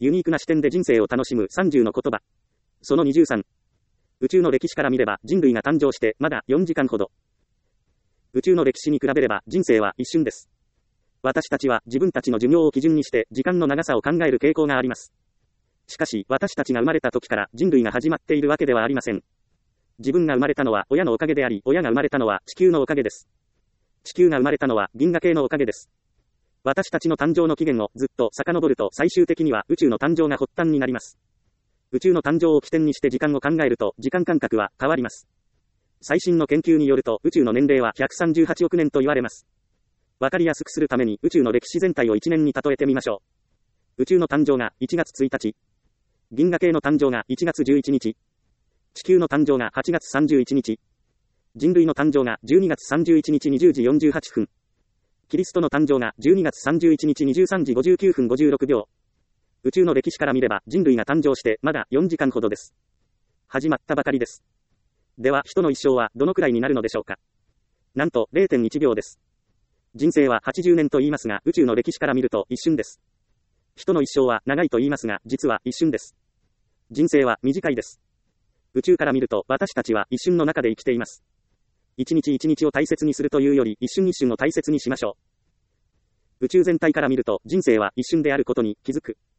ユニークな視点で人生を楽しむ30の言葉。その23。宇宙の歴史から見れば人類が誕生してまだ4時間ほど。宇宙の歴史に比べれば人生は一瞬です。私たちは自分たちの寿命を基準にして時間の長さを考える傾向があります。しかし私たちが生まれた時から人類が始まっているわけではありません。自分が生まれたのは親のおかげであり、親が生まれたのは地球のおかげです。地球が生まれたのは銀河系のおかげです。私たちの誕生の起源をずっと遡ると最終的には宇宙の誕生が発端になります。宇宙の誕生を起点にして時間を考えると時間感覚は変わります。最新の研究によると宇宙の年齢は138億年と言われます。わかりやすくするために宇宙の歴史全体を1年に例えてみましょう。宇宙の誕生が1月1日。銀河系の誕生が1月11日。地球の誕生が8月31日。人類の誕生が12月31日20時48分。キリストの誕生が12月31日23時59分56秒。宇宙の歴史から見れば人類が誕生してまだ4時間ほどです。始まったばかりです。では人の一生はどのくらいになるのでしょうか。なんと 0.1 秒です。人生は80年と言いますが宇宙の歴史から見ると一瞬です。人の一生は長いと言いますが実は一瞬です。人生は短いです。宇宙から見ると私たちは一瞬の中で生きています。一日一日を大切にするというより一瞬一瞬を大切にしましょう。宇宙全体から見ると人生は一瞬であることに気づく。